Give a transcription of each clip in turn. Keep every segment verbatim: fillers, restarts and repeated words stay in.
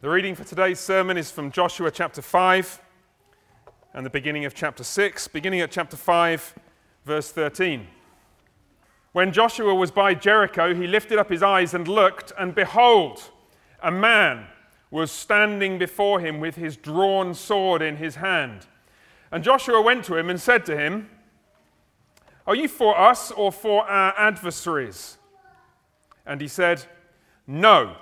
The reading for today's sermon is from Joshua chapter five and the beginning of chapter six, beginning at chapter five, verse thirteen. When Joshua was by Jericho, he lifted up his eyes and looked, and behold, a man was standing before him with his drawn sword in his hand. And Joshua went to him and said to him, "Are you for us or for our adversaries?" And he said, "No.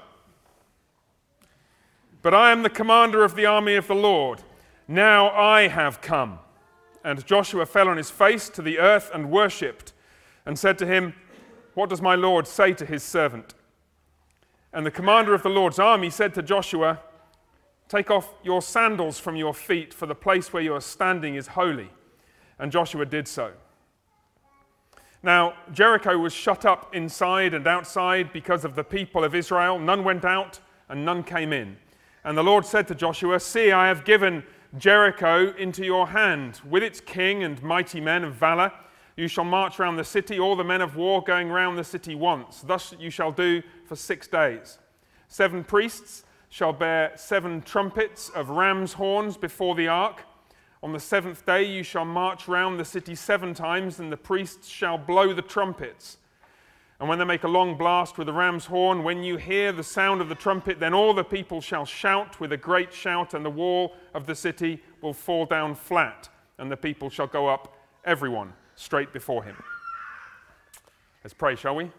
But I am the commander of the army of the Lord. Now I have come." And Joshua fell on his face to the earth and worshipped, and said to him, "What does my Lord say to his servant?" And the commander of the Lord's army said to Joshua, "Take off your sandals from your feet, for the place where you are standing is holy." And Joshua did so. Now Jericho was shut up inside and outside because of the people of Israel. None went out and none came in. And the Lord said to Joshua, "See, I have given Jericho into your hand, with its king and mighty men of valor. You shall march round the city, all the men of war going round the city once. Thus you shall do for six days. Seven priests shall bear seven trumpets of ram's horns before the ark. On the seventh day you shall march round the city seven times, and the priests shall blow the trumpets. And when they make a long blast with the ram's horn, when you hear the sound of the trumpet, then all the people shall shout with a great shout, and the wall of the city will fall down flat, and the people shall go up, everyone, straight before him." Let's pray, shall we?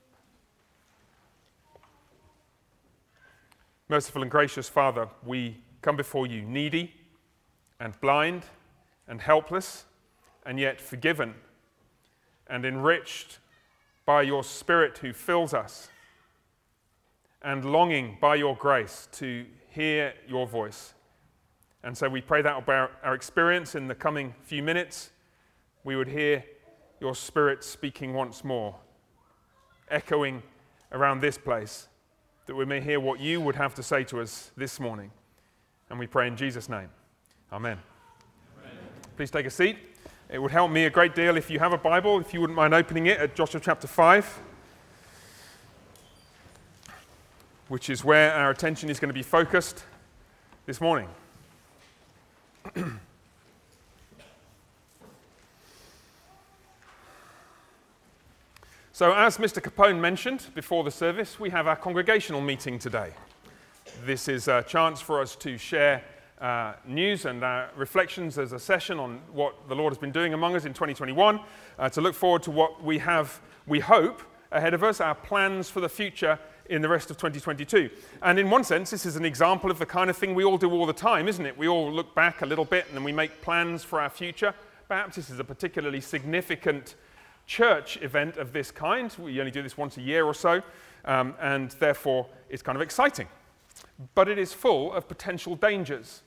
Merciful and gracious Father, we come before you needy and blind and helpless, and yet forgiven and enriched by your Spirit who fills us, and longing by your grace to hear your voice. And so we pray that about our experience in the coming few minutes, we would hear your Spirit speaking once more, echoing around this place, that we may hear what you would have to say to us this morning. And we pray in Jesus' name. Amen. Amen. Please take a seat. It would help me a great deal if you have a Bible, if you wouldn't mind opening it at Joshua chapter five, which is where our attention is going to be focused this morning. So, as Mister Capone mentioned before the service, we have our congregational meeting today. This is a chance for us to share uh, news and uh, reflections as a session on what the Lord has been doing among us in twenty twenty-one, uh, to look forward to what we have, we hope, ahead of us, our plans for the future in the rest of twenty twenty-two. And in one sense, this is an example of the kind of thing we all do all the time, isn't it? We all look back a little bit and then we make plans for our future. Perhaps this is a particularly significant church event of this kind. We only do this once a year or so, um, and therefore it's kind of exciting. But it is full of potential dangers.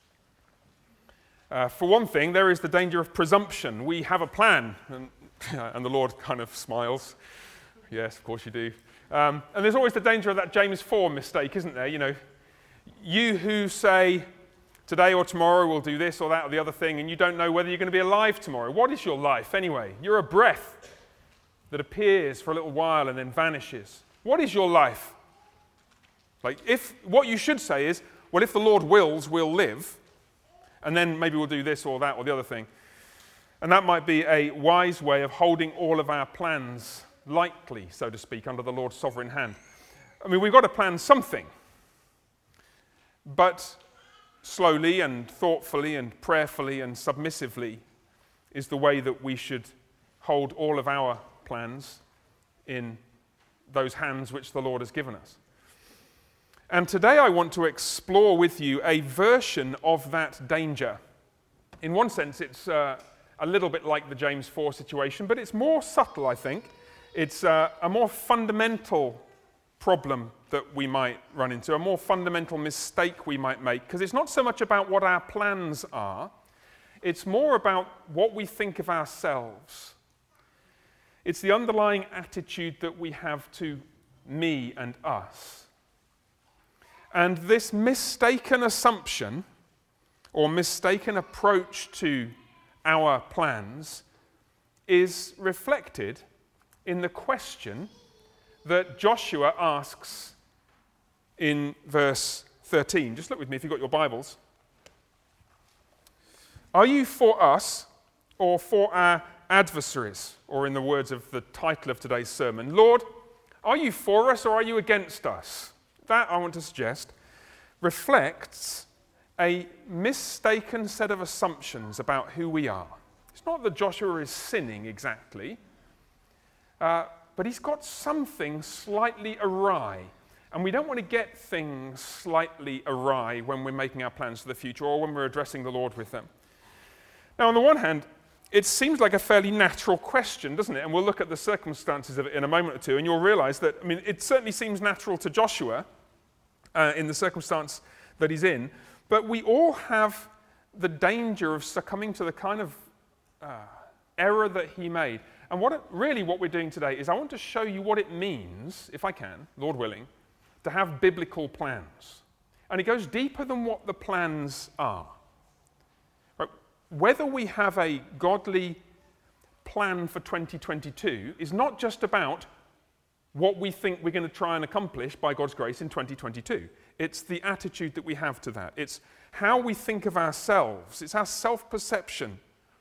Uh, for one thing, there is the danger of presumption. We have a plan, and, and the Lord kind of smiles. Yes, of course you do. Um, and there's always the danger of that James four mistake, isn't there? You know, you who say, today or tomorrow we'll do this or that or the other thing, and you don't know whether you're going to be alive tomorrow. What is your life anyway? You're a breath that appears for a little while and then vanishes. What is your life? Like, if what you should say is, well, if the Lord wills, we'll live, and then maybe we'll do this or that or the other thing. And that might be a wise way of holding all of our plans lightly, so to speak, under the Lord's sovereign hand. I mean, we've got to plan something, but slowly and thoughtfully and prayerfully and submissively is the way that we should hold all of our plans in those hands which the Lord has given us. And today I want to explore with you a version of that danger. In one sense, it's uh, a little bit like the James four situation, but it's more subtle, I think. It's uh, a more fundamental problem that we might run into, a more fundamental mistake we might make, because it's not so much about what our plans are, it's more about what we think of ourselves. It's the underlying attitude that we have to me and us. And this mistaken assumption or mistaken approach to our plans is reflected in the question that Joshua asks in verse thirteen. Just look with me if you've got your Bibles. Are you for us or for our adversaries? Or in the words of the title of today's sermon, Lord, are you for us or are you against us? That, I want to suggest, reflects a mistaken set of assumptions about who we are. It's not that Joshua is sinning exactly, uh, but he's got something slightly awry. And we don't want to get things slightly awry when we're making our plans for the future or when we're addressing the Lord with them. Now, on the one hand, it seems like a fairly natural question, doesn't it? And we'll look at the circumstances of it in a moment or two, and you'll realize that, I mean, it certainly seems natural to Joshua uh, in the circumstance that he's in, but we all have the danger of succumbing to the kind of uh, error that he made. And what it, really what we're doing today is I want to show you what it means, if I can, Lord willing, to have biblical plans. And it goes deeper than what the plans are. Right? Whether we have a godly plan for twenty twenty-two is not just about what we think we're going to try and accomplish by God's grace in twenty twenty-two. It's the attitude that we have to that. It's how we think of ourselves. It's our self-perception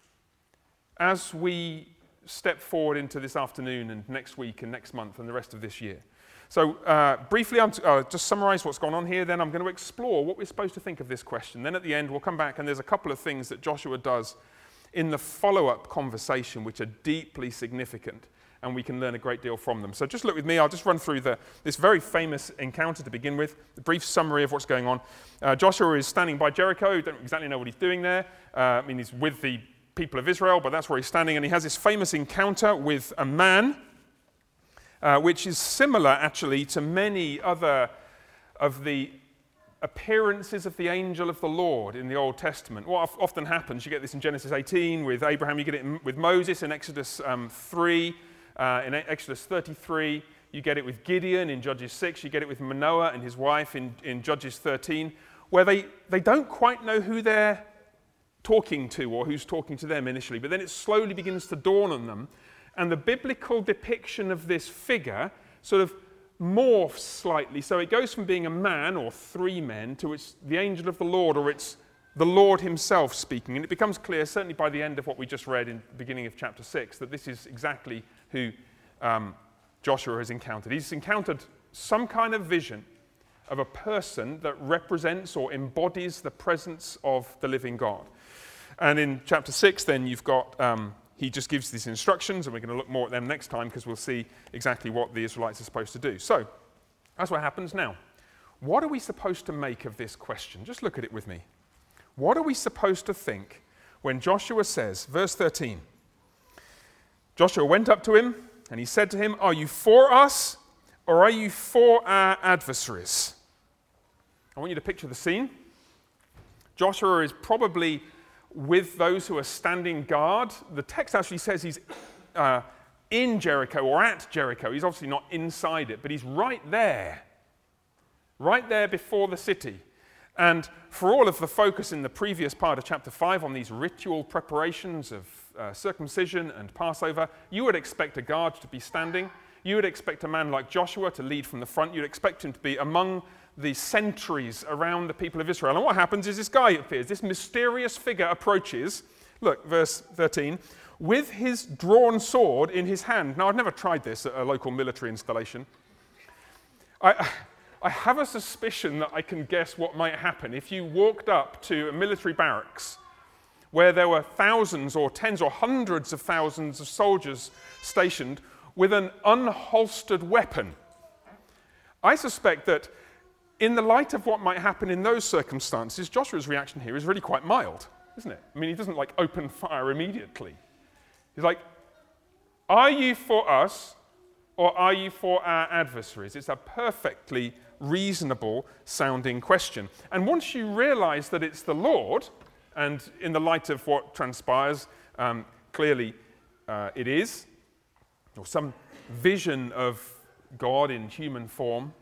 as we step forward into this afternoon and next week and next month and the rest of this year. So uh, briefly, I'll uh, just summarize what's gone on here, then I'm going to explore what we're supposed to think of this question. Then at the end, we'll come back and there's a couple of things that Joshua does in the follow-up conversation which are deeply significant, and we can learn a great deal from them. So just look with me. I'll just run through the, this very famous encounter to begin with, the brief summary of what's going on. Uh, Joshua is standing by Jericho. Don't exactly know what he's doing there. Uh, I mean, he's with the people of Israel, but that's where he's standing, and he has this famous encounter with a man, uh, which is similar, actually, to many other of the appearances of the angel of the Lord in the Old Testament. What often happens, you get this in Genesis eighteen with Abraham, you get it in, with Moses in Exodus um, three, uh, in Exodus thirty-three, you get it with Gideon in Judges six, you get it with Manoah and his wife in, in Judges thirteen, where they, they don't quite know who they're talking to or who's talking to them initially, but then it slowly begins to dawn on them, and the biblical depiction of this figure sort of morphs slightly. So it goes from being a man or three men to it's the angel of the Lord, or it's the Lord himself speaking. And it becomes clear, certainly by the end of what we just read in the beginning of chapter six, that this is exactly who um, Joshua has encountered. He's encountered some kind of vision of a person that represents or embodies the presence of the living God. And in chapter six, then, you've got, um, he just gives these instructions, and we're going to look more at them next time because we'll see exactly what the Israelites are supposed to do. So, that's what happens now. What are we supposed to make of this question? Just look at it with me. What are we supposed to think when Joshua says, verse thirteen, Joshua went up to him, and he said to him, are you for us, or are you for our adversaries? I want you to picture the scene. Joshua is probably with those who are standing guard. The text actually says he's uh, in Jericho or at Jericho. He's obviously not inside it, but he's right there, right there before the city. And for all of the focus in the previous part of chapter five on these ritual preparations of uh, circumcision and Passover, you would expect a guard to be standing. You would expect a man like Joshua to lead from the front. You'd expect him to be among the sentries around the people of Israel. And what happens is this guy appears, this mysterious figure approaches, look, verse thirteen, with his drawn sword in his hand. Now, I've never tried this at a local military installation. I, I have a suspicion that I can guess what might happen if you walked up to a military barracks where there were thousands or tens or hundreds of thousands of soldiers stationed with an unholstered weapon. I suspect that in the light of what might happen in those circumstances, Joshua's reaction here is really quite mild, isn't it? I mean, he doesn't like open fire immediately. He's like, are you for us or are you for our adversaries? It's a perfectly reasonable sounding question. And once you realize that it's the Lord, and in the light of what transpires, um, clearly uh, it is, or some vision of God in human form,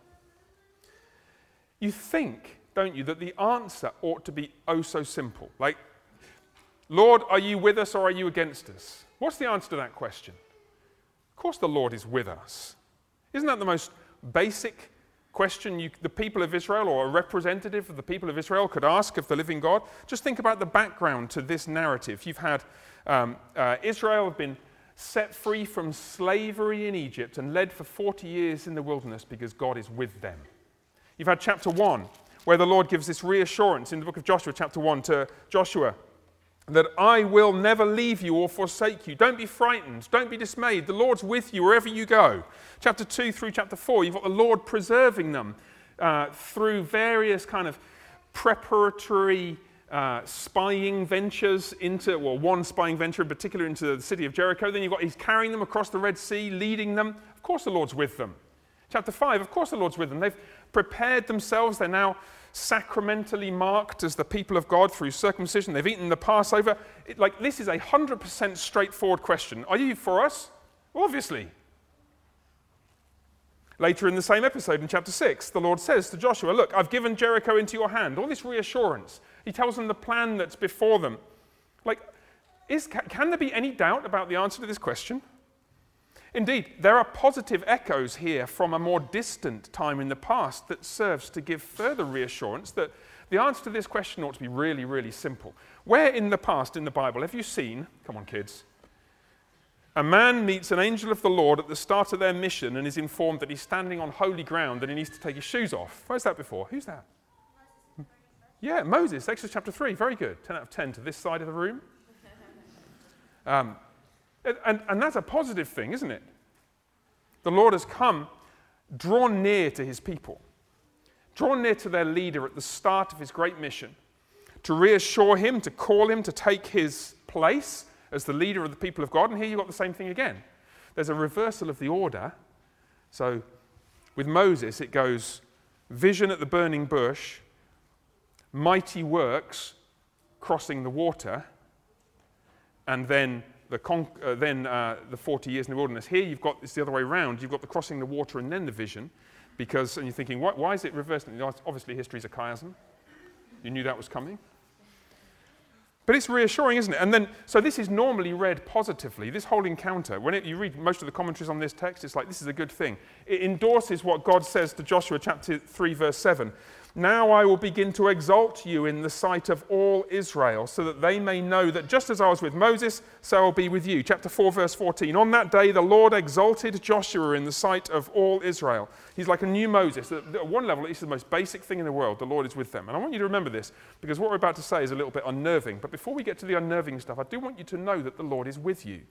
you think, don't you, that the answer ought to be oh so simple. Like, Lord, are you with us or are you against us? What's the answer to that question? Of course the Lord is with us. Isn't that the most basic question you, the people of Israel or a representative of the people of Israel could ask of the living God? Just think about the background to this narrative. You've had um, uh, Israel have been set free from slavery in Egypt and led for forty years in the wilderness because God is with them. You've had chapter one, where the Lord gives this reassurance in the book of Joshua, chapter one, to Joshua, that I will never leave you or forsake you. Don't be frightened. Don't be dismayed. The Lord's with you wherever you go. Chapter two through chapter four, you've got the Lord preserving them uh, through various kind of preparatory uh, spying ventures into, well, one spying venture in particular into the city of Jericho. Then you've got, he's carrying them across the Red Sea, leading them. Of course the Lord's with them. Chapter five, of course the Lord's with them. They've prepared themselves. They're now sacramentally marked as the people of God through circumcision. They've eaten the Passover. It, like, this is a one hundred percent straightforward question. Are you for us? Well, obviously. Later in the same episode, in chapter six, the Lord says to Joshua, look, I've given Jericho into your hand. All this reassurance. He tells them the plan that's before them. Like, is, can there be any doubt about the answer to this question? Indeed, there are positive echoes here from a more distant time in the past that serves to give further reassurance that the answer to this question ought to be really, really simple. Where in the past in the Bible have you seen, come on kids, a man meets an angel of the Lord at the start of their mission and is informed that he's standing on holy ground and he needs to take his shoes off? Where's that before? Who's that? Yeah, Moses, Exodus chapter three, very good. ten out of ten to this side of the room. Um, And, and that's a positive thing, isn't it? The Lord has come, drawn near to his people, drawn near to their leader at the start of his great mission, to reassure him, to call him to take his place as the leader of the people of God. And here you've got the same thing again. There's a reversal of the order. So with Moses, it goes vision at the burning bush, mighty works, crossing the water, and then The con- uh, then uh, the forty years in the wilderness. Here you've got, it's the other way around, you've got the crossing the water and then the vision, because, and you're thinking, why, why is it reversed? Obviously history's a chiasm. You knew that was coming. But it's reassuring, isn't it? And then, so this is normally read positively, this whole encounter. When it, you read most of the commentaries on this text, it's like, this is a good thing. It endorses what God says to Joshua chapter three, verse seven. Now I will begin to exalt you in the sight of all Israel, so that they may know that just as I was with Moses, so I will be with you. Chapter four, verse fourteen. On that day, the Lord exalted Joshua in the sight of all Israel. He's like a new Moses. At one level, it's the most basic thing in the world. The Lord is with them. And I want you to remember this, because what we're about to say is a little bit unnerving. But before we get to the unnerving stuff, I do want you to know that the Lord is with you.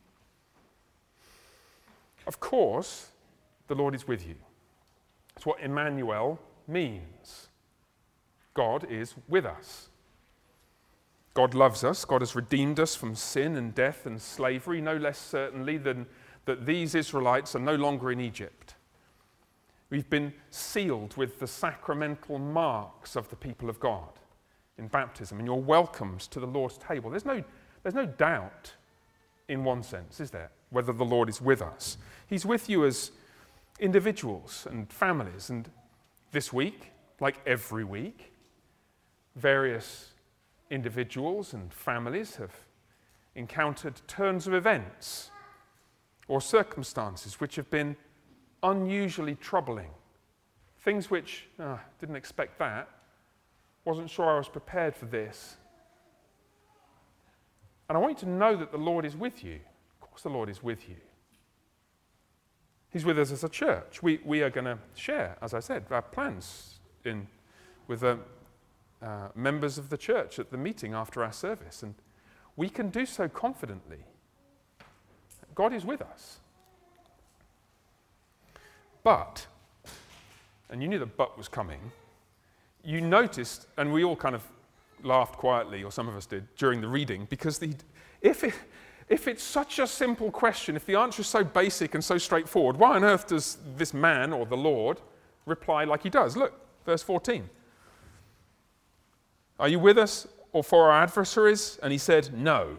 Of course, the Lord is with you. That's what Emmanuel means. God is with us. God loves us. God has redeemed us from sin and death and slavery, no less certainly than that these Israelites are no longer in Egypt. We've been sealed with the sacramental marks of the people of God in baptism, and you're welcomed to the Lord's table. There's no, there's no doubt, in one sense, is there, whether the Lord is with us. He's with you as individuals and families, and this week, like every week, various individuals and families have encountered turns of events or circumstances which have been unusually troubling. Things which, oh, didn't expect that, wasn't sure I was prepared for this. And I want you to know that the Lord is with you. Of course the Lord is with you. He's with us as a church. We, we are going to share, as I said, our plans in, with the uh, members of the church at the meeting after our service. And we can do so confidently. God is with us. But, and you knew the but was coming, you noticed, and we all kind of laughed quietly, or some of us did, during the reading, because the, if, it, if it's such a simple question, if the answer is so basic and so straightforward, why on earth does this man, or the Lord, reply like he does? Look, verse fourteen. Are you with us or for our adversaries? And he said, no.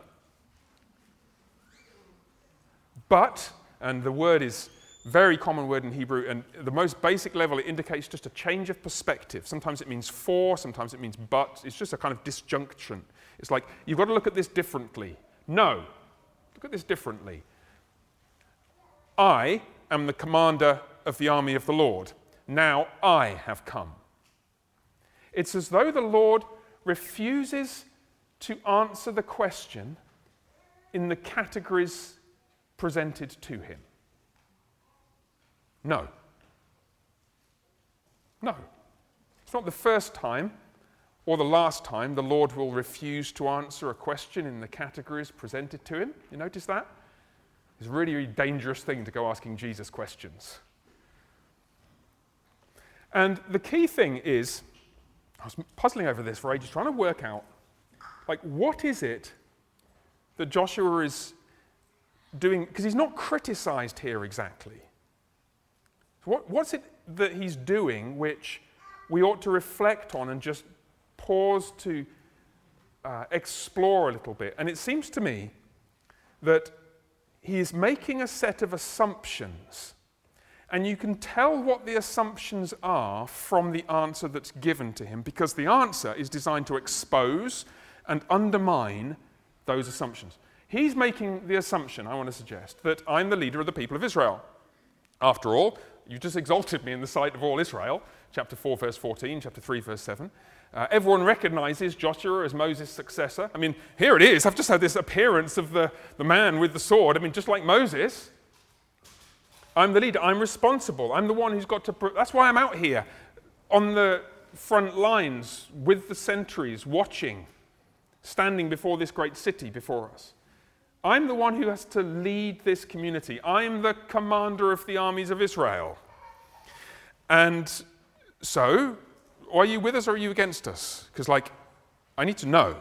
But, and the word is very common word in Hebrew, and at the most basic level, it indicates just a change of perspective. Sometimes it means for, sometimes it means but. It's just a kind of disjunction. It's like, you've got to look at this differently. No, look at this differently. I am the commander of the army of the Lord. now I have come. It's as though the Lord refuses to answer the question in the categories presented to him. No. No. It's not the first time or the last time the Lord will refuse to answer a question in the categories presented to him. You notice that? It's a really, really dangerous thing to go asking Jesus questions. And the key thing is, I was puzzling over this for ages, trying to work out, like, what is it that Joshua is doing? Because he's not criticized here exactly. What, what's it that he's doing which we ought to reflect on and just pause to uh, explore a little bit? And it seems to me that he is making a set of assumptions, and you can tell what the assumptions are from the answer that's given to him, because the answer is designed to expose and undermine those assumptions. He's making the assumption, I want to suggest, that I'm the leader of the people of Israel. After all, you just exalted me in the sight of all Israel, chapter four, verse fourteen, chapter three, verse seven. Uh, everyone recognizes Joshua as Moses' successor. I mean, here it is. I've just had this appearance of the, the man with the sword. I mean, just like Moses. I'm the leader. I'm responsible. I'm the one who's got to... Pro- That's why I'm out here on the front lines with the sentries, watching, standing before this great city before us. I'm the one who has to lead this community. I'm the commander of the armies of Israel. And so, are you with us or are you against us? Because, like, I need to know.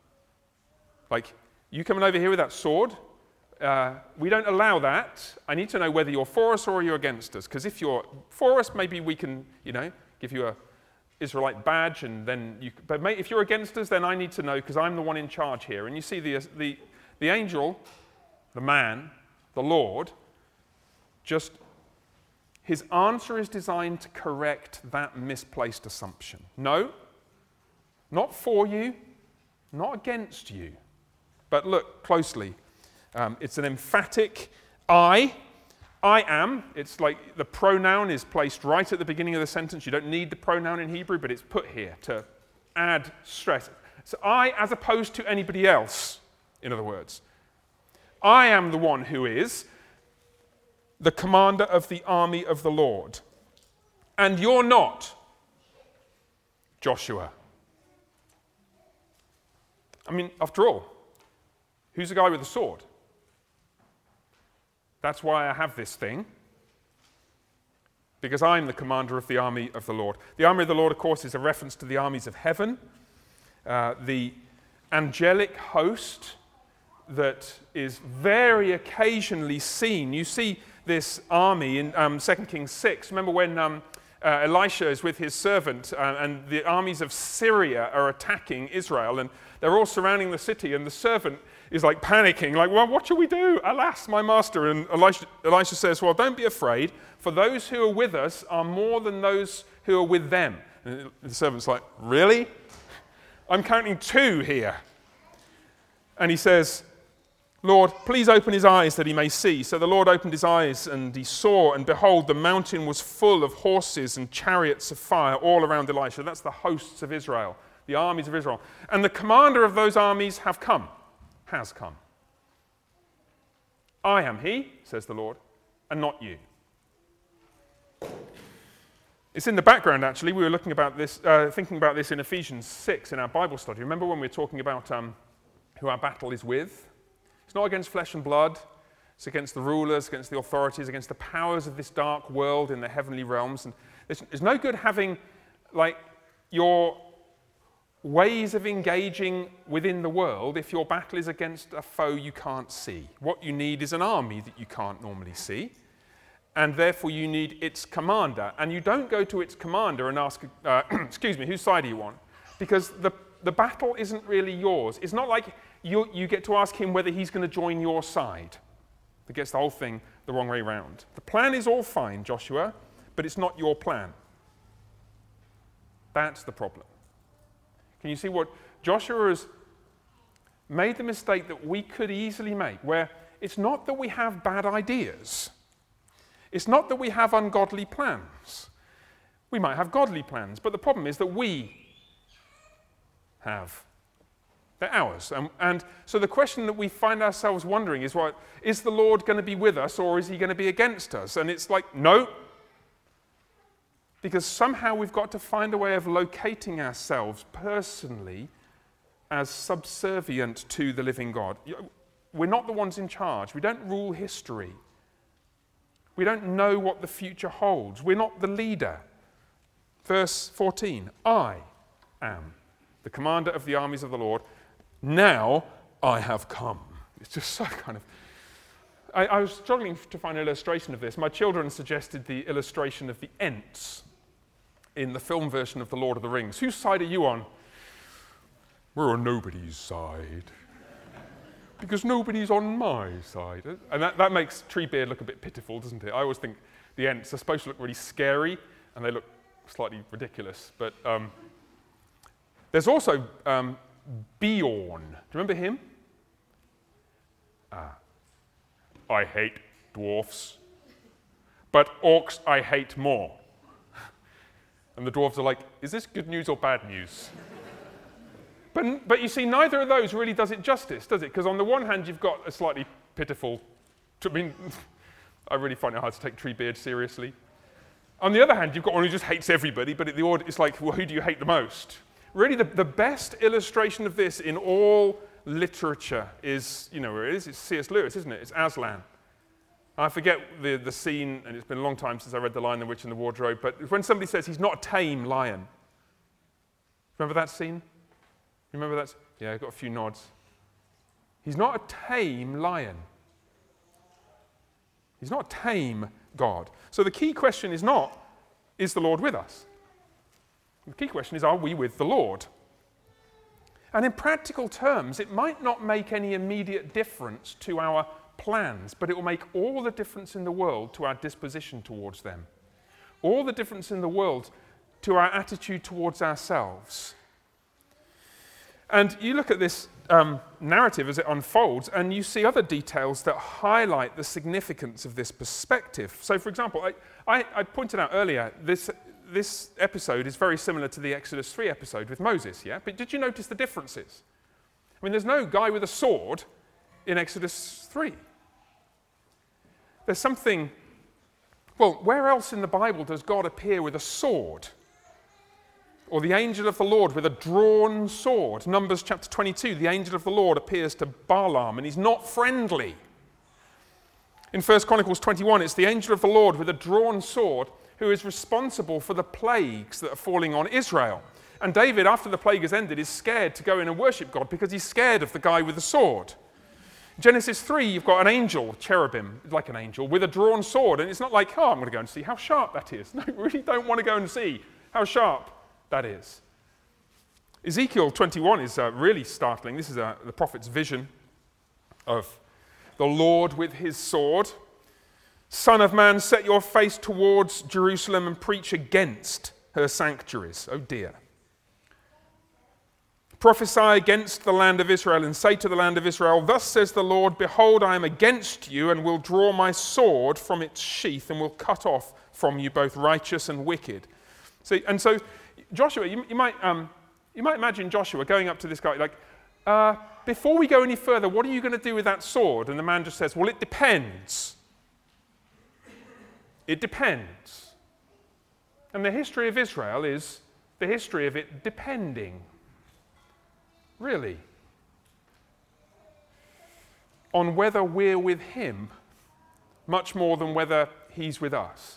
Like, you coming over here with that sword, uh, we don't allow that. I need to know whether you're for us or you're against us. Because if you're for us, maybe we can, you know, give you a Israelite badge, and then you. But mate, if you're against us, then I need to know because I'm the one in charge here. And you see the the the angel, the man, the Lord, just his answer is designed to correct that misplaced assumption. No, not for you, not against you. But look closely. Um, it's an emphatic I. I am. It's like the pronoun is placed right at the beginning of the sentence. You don't need the pronoun in Hebrew, but it's put here to add stress. So I, as opposed to anybody else, in other words. I am the one who is the commander of the army of the Lord. And you're not Joshua. I mean, after all, who's the guy with the sword? That's why I have this thing. Because I'm the commander of the army of the Lord. The army of the Lord, of course, is a reference to the armies of heaven. Uh, the angelic host that is very occasionally seen. You see this army in um, Second Kings six. Remember when um, uh, Elisha is with his servant uh, and the armies of Syria are attacking Israel, and they're all surrounding the city, and the servant is like panicking, like, well, what shall we do? Alas, my master. And Elisha, Elisha says, well, don't be afraid, for those who are with us are more than those who are with them. And the servant's like, really? I'm counting two here. And he says, Lord, please open his eyes that he may see. So the Lord opened his eyes, and he saw, and behold, the mountain was full of horses and chariots of fire all around Elisha. That's the hosts of Israel, the armies of Israel. And the commander of those armies have come, has come. I am he, says the Lord, and not you. It's in the background, actually. We were looking about this, uh, thinking about this in Ephesians six in our Bible study. Remember when we were talking about um, who our battle is with? It's not against flesh and blood. It's against the rulers, against the authorities, against the powers of this dark world in the heavenly realms. And it's, it's no good having, like, your ways of engaging within the world if your battle is against a foe you can't see. What you need is an army that you can't normally see, and therefore you need its commander. And you don't go to its commander and ask, uh, excuse me, whose side are you on? Because the, the battle isn't really yours. It's not like you, you get to ask him whether he's going to join your side. That gets the whole thing the wrong way round. The plan is all fine, Joshua, but it's not your plan. That's the problem. Can you see what Joshua has made the mistake that we could easily make, where it's not that we have bad ideas. It's not that we have ungodly plans. We might have godly plans, but the problem is that we have. They're ours. And, and so the question that we find ourselves wondering is, what, is the Lord going to be with us or is he going to be against us? And it's like, no. Because somehow we've got to find a way of locating ourselves personally as subservient to the living God. We're not the ones in charge. We don't rule history. We don't know what the future holds. We're not the leader. Verse fourteen, I am the commander of the armies of the Lord. Now I have come. It's just so kind of... I, I was struggling to find an illustration of this. My children suggested the illustration of the Ents in the film version of The Lord of the Rings. Whose side are you on? We're on nobody's side. Because nobody's on my side. And that, that makes Treebeard look a bit pitiful, doesn't it? I always think the Ents are supposed to look really scary, and they look slightly ridiculous. But um, there's also um, Beorn. Do you remember him? Ah. I hate dwarfs, but orcs I hate more. And the dwarves are like, is this good news or bad news? But, but you see, neither of those really does it justice, does it? Because on the one hand, you've got a slightly pitiful... I mean, I really find it hard to take Treebeard seriously. On the other hand, you've got one who just hates everybody, but the order, it's like, well, who do you hate the most? Really, the, the best illustration of this in all literature is, you know where it is? It's C S Lewis, isn't it? It's Aslan. I forget the, the scene, and it's been a long time since I read The Lion, the Witch, and the Wardrobe, but when somebody says he's not a tame lion. Remember that scene? Remember that? Yeah, I got a few nods. He's not a tame lion. He's not a tame God. So the key question is not, is the Lord with us? The key question is, are we with the Lord? And in practical terms, it might not make any immediate difference to our plans, but it will make all the difference in the world to our disposition towards them. All the difference in the world to our attitude towards ourselves. And you look at this um, narrative as it unfolds, and you see other details that highlight the significance of this perspective. So, for example, I, I, I pointed out earlier, this, this episode is very similar to the Exodus three episode with Moses, yeah? But did you notice the differences? I mean, there's no guy with a sword in Exodus three. There's something... Well, where else in the Bible does God appear with a sword? Or the angel of the Lord with a drawn sword. Numbers chapter twenty-two, the angel of the Lord appears to Balaam, and he's not friendly. In First Chronicles twenty-one, it's the angel of the Lord with a drawn sword who is responsible for the plagues that are falling on Israel. And David, after the plague has ended, is scared to go in and worship God because he's scared of the guy with the sword. Genesis three, you've got an angel, cherubim, like an angel, with a drawn sword. And it's not like, oh, I'm going to go and see how sharp that is. No, we really don't want to go and see how sharp that is. Ezekiel twenty-one is uh, really startling. This is uh, the prophet's vision of the Lord with his sword. Son of man, set your face towards Jerusalem and preach against her sanctuaries. Oh dear. Prophesy against the land of Israel and say to the land of Israel, thus says the Lord, behold, I am against you and will draw my sword from its sheath and will cut off from you both righteous and wicked. See, and so Joshua, you, you, might, um, you might imagine Joshua going up to this guy like, uh, before we go any further, what are you going to do with that sword? And the man just says, well, it depends. It depends. And the history of Israel is the history of it depending. Really. On whether we're with him much more than whether he's with us.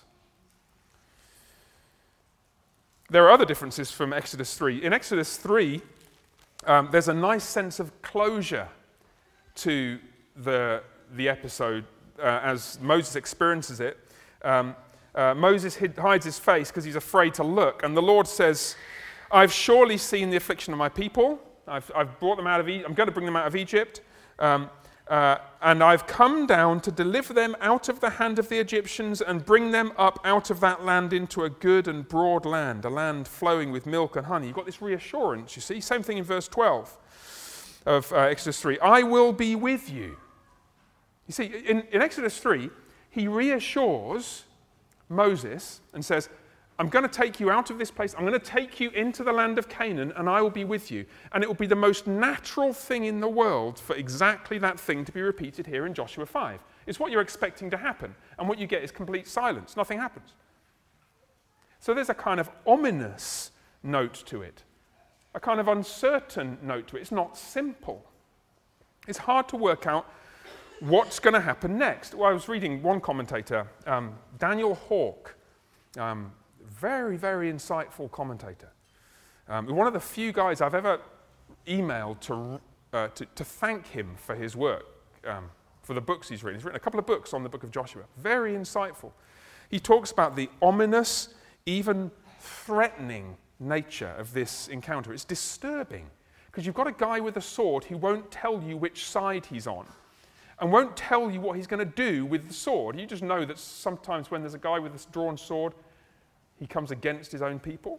There are other differences from Exodus three. In Exodus three, um, there's a nice sense of closure to the, the episode uh, as Moses experiences it. Um, uh, Moses hid, hides his face because he's afraid to look. And the Lord says, I've surely seen the affliction of my people. I've, I've brought them out of Egypt. I'm going to bring them out of Egypt. Um, Uh, and I've come down to deliver them out of the hand of the Egyptians and bring them up out of that land into a good and broad land, a land flowing with milk and honey. You've got this reassurance, you see. Same thing in verse twelve of uh, Exodus three. I will be with you. You see, in, in Exodus three, he reassures Moses and says, I'm going to take you out of this place. I'm going to take you into the land of Canaan, and I will be with you. And it will be the most natural thing in the world for exactly that thing to be repeated here in Joshua five. It's what you're expecting to happen. And what you get is complete silence. Nothing happens. So there's a kind of ominous note to it, a kind of uncertain note to it. It's not simple. It's hard to work out what's going to happen next. Well, I was reading one commentator, um, Daniel Hawk, um, very, very insightful commentator. Um, one of the few guys I've ever emailed to, uh, to, to thank him for his work, um, for the books he's written. He's written a couple of books on the book of Joshua. Very insightful. He talks about the ominous, even threatening nature of this encounter. It's disturbing because you've got a guy with a sword who won't tell you which side he's on and won't tell you what he's going to do with the sword. You just know that sometimes when there's a guy with a drawn sword, he comes against his own people.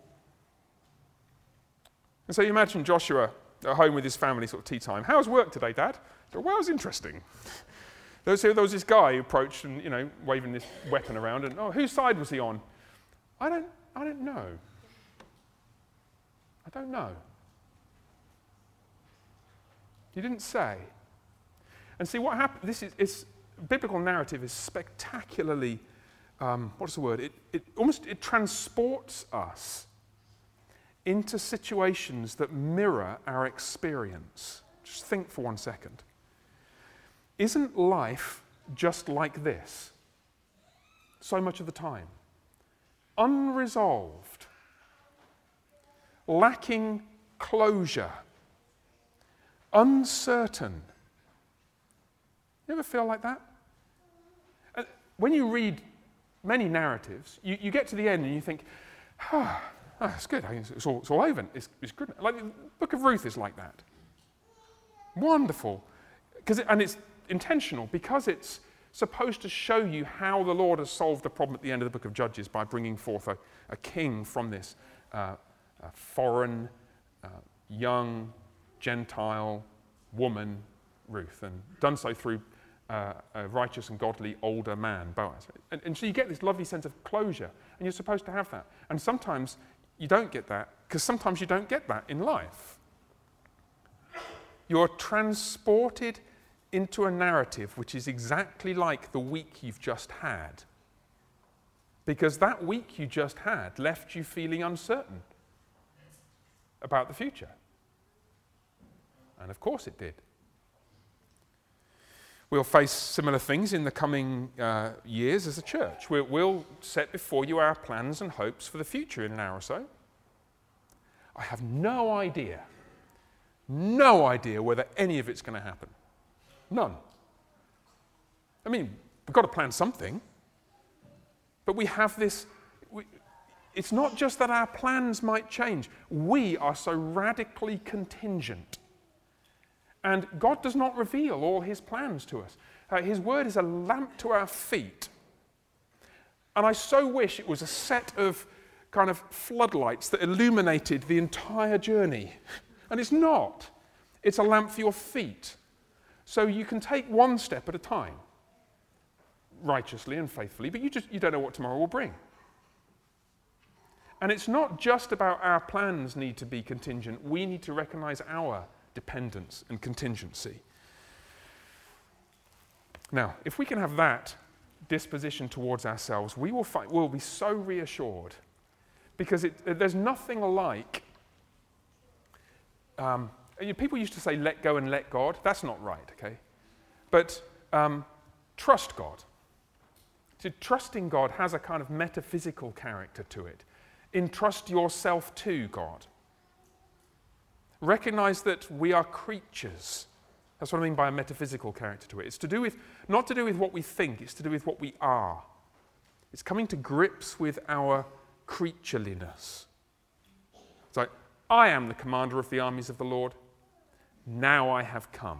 And so you imagine Joshua at home with his family, sort of tea time. How's work today, Dad? So, well, it was interesting. There was, there was this guy who approached and, you know, waving this weapon around, and, oh, whose side was he on? I don't, I don't know. I don't know. He didn't say. And see what happened, this is, it's, biblical narrative is spectacularly, um, what's the word? It, it almost, it transports us into situations that mirror our experience. Just think for one second. Isn't life just like this? So much of the time. Unresolved. Lacking closure. Uncertain. You ever feel like that? And when you read many narratives, you, you get to the end and you think, ah, oh, it's good. It's all, it's all over. It's, it's good. Like the Book of Ruth is like that. Wonderful. Because it, and it's intentional because it's supposed to show you how the Lord has solved the problem at the end of the book of Judges by bringing forth a, a king from this uh, a foreign, uh, young, Gentile woman, Ruth, and done so through uh, a righteous and godly older man, Boaz. And, and so you get this lovely sense of closure, and you're supposed to have that. And sometimes you don't get that, because sometimes you don't get that in life. You're transported into a narrative which is exactly like the week you've just had, because that week you just had left you feeling uncertain about the future. And of course it did. We'll face similar things in the coming uh, years as a church. We'll, we'll set before you our plans and hopes for the future in an hour or so. I have no idea, no idea whether any of it's going to happen. None. I mean, we've got to plan something, but we have this, we, it's not just that our plans might change. We are so radically contingent. And God does not reveal all his plans to us. Uh, his word is a lamp to our feet. And I so wish it was a set of kind of floodlights that illuminated the entire journey. And it's not. It's a lamp for your feet. So you can take one step at a time, righteously and faithfully, but you just you don't know what tomorrow will bring. And it's not just about our plans need to be contingent. We need to recognize our dependence and contingency. Now, if we can have that disposition towards ourselves, we will find, we'll be so reassured, because it, there's nothing like, um, people used to say, let go and let God. That's not right, okay? But um, trust God. So trusting God has a kind of metaphysical character to it. Entrust yourself to God. Recognize that we are creatures. That's what I mean by a metaphysical character to it. It's to do with, not to do with what we think, it's to do with what we are. It's coming to grips with our creatureliness. It's like, I am the commander of the armies of the Lord. Now I have come.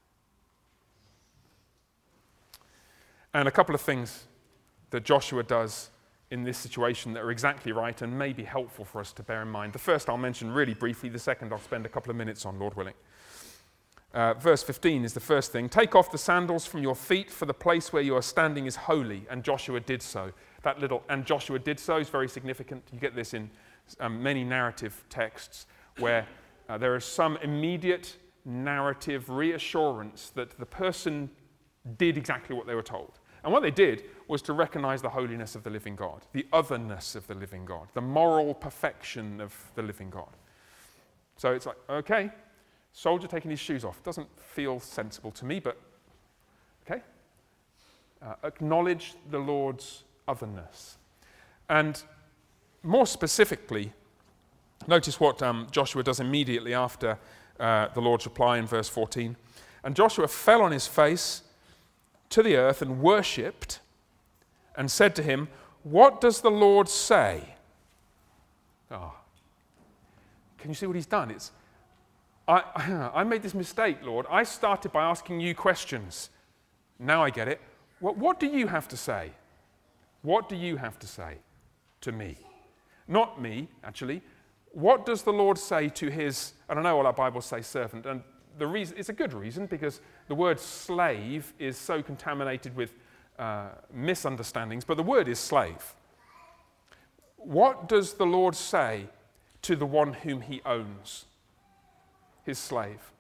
And a couple of things that Joshua does in this situation that are exactly right and may be helpful for us to bear in mind. The first I'll mention really briefly, the second I'll spend a couple of minutes on, Lord willing. Uh, verse fifteen is the first thing. Take off the sandals from your feet, for the place where you are standing is holy. And Joshua did so. That little, and Joshua did so, is very significant. You get this in um, many narrative texts where uh, there is some immediate narrative reassurance that the person did exactly what they were told. And what they did was to recognize the holiness of the living God, the otherness of the living God, the moral perfection of the living God. So it's like, okay, soldier taking his shoes off. Doesn't feel sensible to me, but okay. Uh, acknowledge the Lord's otherness. And more specifically, notice what um, Joshua does immediately after uh, the Lord's reply in verse fourteen. And Joshua fell on his face to the earth and worshipped and said to him, "What does the Lord say?" Oh. Can you see what he's done? It's, I, I made this mistake, Lord. I started by asking you questions. Now I get it. What, what do you have to say? What do you have to say to me? Not me, actually. What does the Lord say to his, and I know all our Bibles say servant, and the reason, it's a good reason, because the word slave is so contaminated with uh, misunderstandings, but the word is slave. What does the Lord say to the one whom he owns, his slave?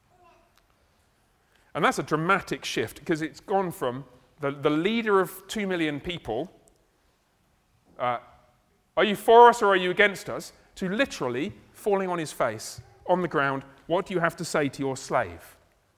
And that's a dramatic shift, because it's gone from the, the leader of two million people, uh, are you for us or are you against us, to literally falling on his face, on the ground, what do you have to say to your slave?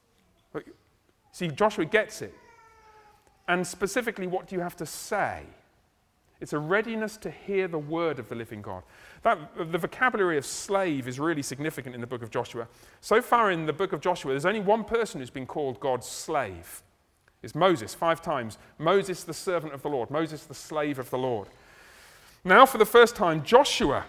See, Joshua gets it. And specifically, what do you have to say? It's a readiness to hear the word of the living God. That, the vocabulary of slave is really significant in the book of Joshua. So far in the book of Joshua, there's only one person who's been called God's slave. It's Moses, five times. Moses, the servant of the Lord. Moses, the slave of the Lord. Now, for the first time, Joshua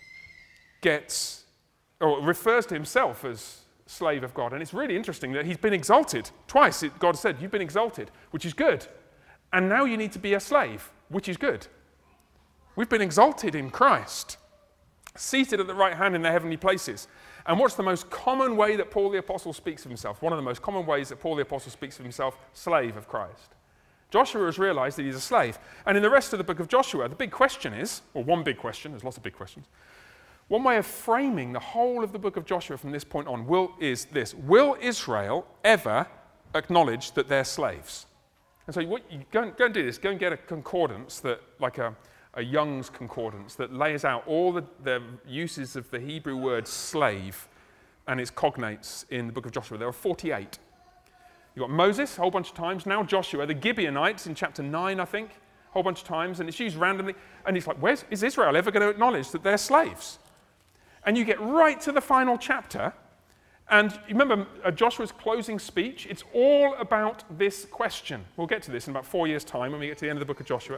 gets, or refers to himself as slave of God. And it's really interesting that he's been exalted. Twice it, God said, you've been exalted, which is good. And now you need to be a slave, which is good. We've been exalted in Christ, seated at the right hand in the heavenly places. And what's the most common way that Paul the Apostle speaks of himself? One of the most common ways that Paul the Apostle speaks of himself, slave of Christ. Joshua has realized that he's a slave. And in the rest of the book of Joshua, the big question is, or one big question, there's lots of big questions, one way of framing the whole of the book of Joshua from this point on will, is this: will Israel ever acknowledge that they're slaves? And so what, you go, and, go and do this. Go and get a concordance, that, like a, a Young's concordance, that lays out all the, the uses of the Hebrew word slave and its cognates in the book of Joshua. There are forty-eight. You've got Moses a whole bunch of times, now Joshua, the Gibeonites in chapter nine, I think, a whole bunch of times, and it's used randomly. And it's like, where's, is Israel ever going to acknowledge that they're slaves? And you get right to the final chapter, and you remember uh, Joshua's closing speech? It's all about this question. We'll get to this in about four years' time when we get to the end of the book of Joshua.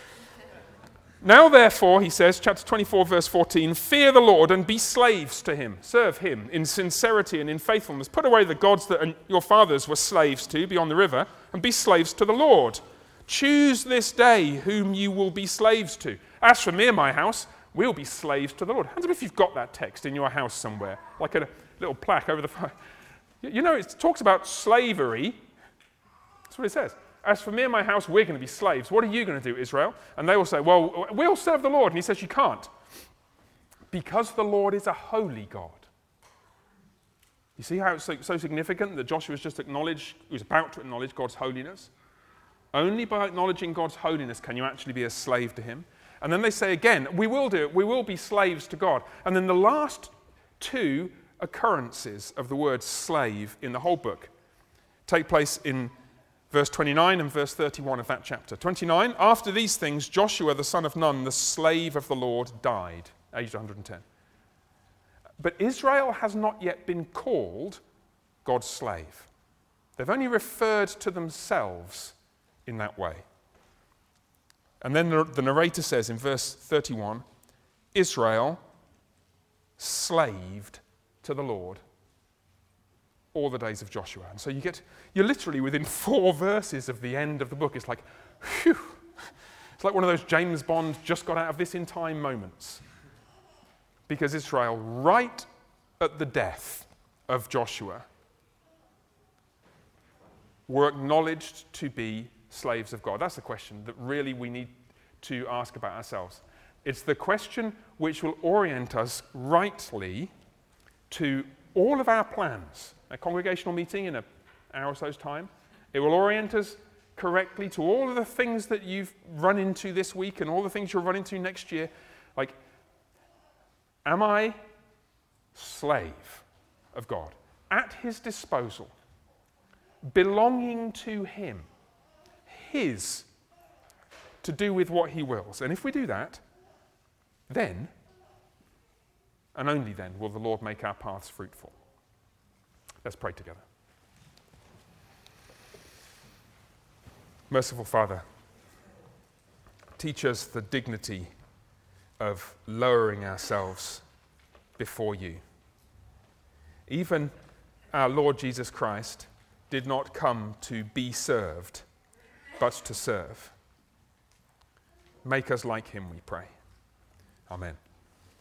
Now, therefore, he says, chapter twenty-four, verse fourteen, fear the Lord and be slaves to him. Serve him in sincerity and in faithfulness. Put away the gods that your fathers were slaves to beyond the river, and be slaves to the Lord. Choose this day whom you will be slaves to. As for me and my house, we'll be slaves to the Lord. Hands up if you've got that text in your house somewhere, like a little plaque over the fire. You know, it talks about slavery. That's what it says. As for me and my house, we're going to be slaves. What are you going to do, Israel? And they will say, well, we'll serve the Lord. And he says, you can't. Because the Lord is a holy God. You see how it's so, so significant that Joshua's just acknowledged, he was about to acknowledge God's holiness? Only by acknowledging God's holiness can you actually be a slave to him. And then they say again, we will do it, we will be slaves to God. And then the last two occurrences of the word slave in the whole book take place in verse twenty-nine and verse thirty-one of that chapter. twenty-nine, after these things, Joshua the son of Nun, the slave of the Lord, died, aged one hundred ten. But Israel has not yet been called God's slave. They've only referred to themselves in that way. And then the narrator says in verse thirty-one, Israel slaved to the Lord all the days of Joshua. And so you get, you're literally within four verses of the end of the book. It's like, phew. It's like one of those James Bond just got out of this in time moments. Because Israel, right at the death of Joshua, were acknowledged to be slaves of God. That's the question that really we need to ask about ourselves. It's the question which will orient us rightly to all of our plans. A congregational meeting in an hour or so's time. It will orient us correctly to all of the things that you've run into this week and all the things you'll run into next year. Like, am I slave of God, at his disposal, belonging to him, his, to do with what he wills? And if we do that, then, and only then, will the Lord make our paths fruitful. Let's pray together. Merciful Father, teach us the dignity of lowering ourselves before you. Even our Lord Jesus Christ did not come to be served, but to serve. Make us like him, we pray. Amen.